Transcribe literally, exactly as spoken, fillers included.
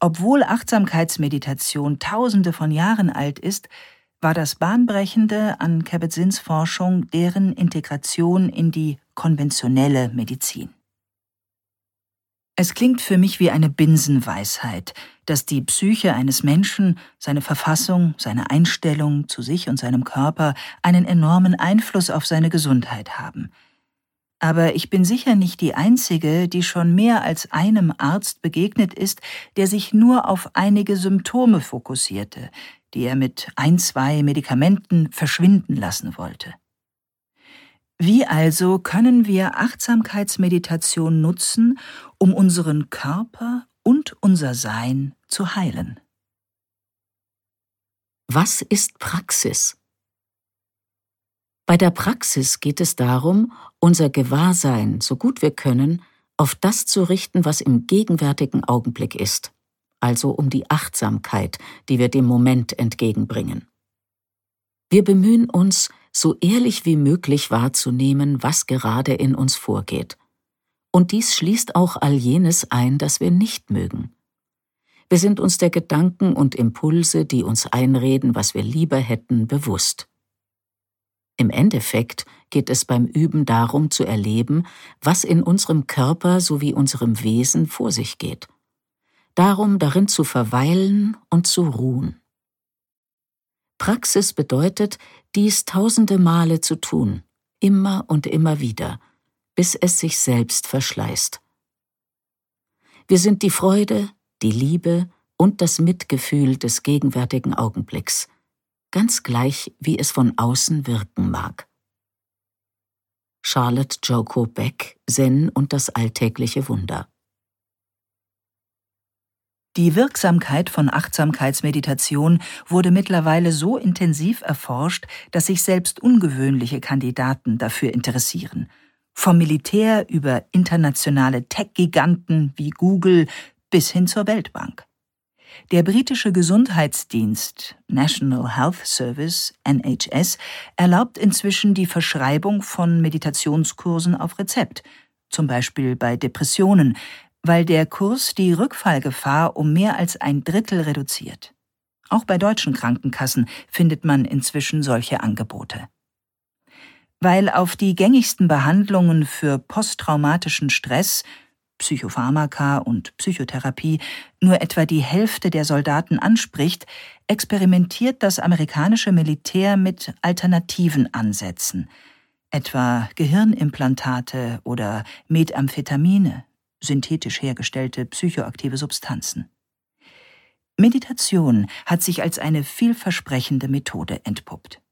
Obwohl Achtsamkeitsmeditation Tausende von Jahren alt ist, war das Bahnbrechende an Kabat-Zins Forschung deren Integration in die konventionelle Medizin. Es klingt für mich wie eine Binsenweisheit, dass die Psyche eines Menschen, seine Verfassung, seine Einstellung zu sich und seinem Körper einen enormen Einfluss auf seine Gesundheit haben. Aber ich bin sicher nicht die Einzige, die schon mehr als einem Arzt begegnet ist, der sich nur auf einige Symptome fokussierte, die er mit ein, zwei Medikamenten verschwinden lassen wollte. Wie also können wir Achtsamkeitsmeditation nutzen, um unseren Körper und unser Sein zu heilen? Was ist Praxis? Bei der Praxis geht es darum, unser Gewahrsein, so gut wir können, auf das zu richten, was im gegenwärtigen Augenblick ist, also um die Achtsamkeit, die wir dem Moment entgegenbringen. Wir bemühen uns, so ehrlich wie möglich wahrzunehmen, was gerade in uns vorgeht. Und dies schließt auch all jenes ein, das wir nicht mögen. Wir sind uns der Gedanken und Impulse, die uns einreden, was wir lieber hätten, bewusst. Im Endeffekt geht es beim Üben darum zu erleben, was in unserem Körper sowie unserem Wesen vor sich geht. Darum, darin zu verweilen und zu ruhen. Praxis bedeutet, dies tausende Male zu tun, immer und immer wieder, bis es sich selbst verschleißt. Wir sind die Freude, die Liebe und das Mitgefühl des gegenwärtigen Augenblicks, ganz gleich, wie es von außen wirken mag. Charlotte Joko Beck, Zen und das alltägliche Wunder. Die Wirksamkeit von Achtsamkeitsmeditation wurde mittlerweile so intensiv erforscht, dass sich selbst ungewöhnliche Kandidaten dafür interessieren. Vom Militär über internationale Tech-Giganten wie Google bis hin zur Weltbank. Der britische Gesundheitsdienst National Health Service, N H S, erlaubt inzwischen die Verschreibung von Meditationskursen auf Rezept, zum Beispiel bei Depressionen, weil der Kurs die Rückfallgefahr um mehr als ein Drittel reduziert. Auch bei deutschen Krankenkassen findet man inzwischen solche Angebote. Weil auf die gängigsten Behandlungen für posttraumatischen Stress, Psychopharmaka und Psychotherapie nur etwa die Hälfte der Soldaten anspricht, experimentiert das amerikanische Militär mit alternativen Ansätzen, etwa Gehirnimplantate oder Methamphetamine, synthetisch hergestellte psychoaktive Substanzen. Meditation hat sich als eine vielversprechende Methode entpuppt.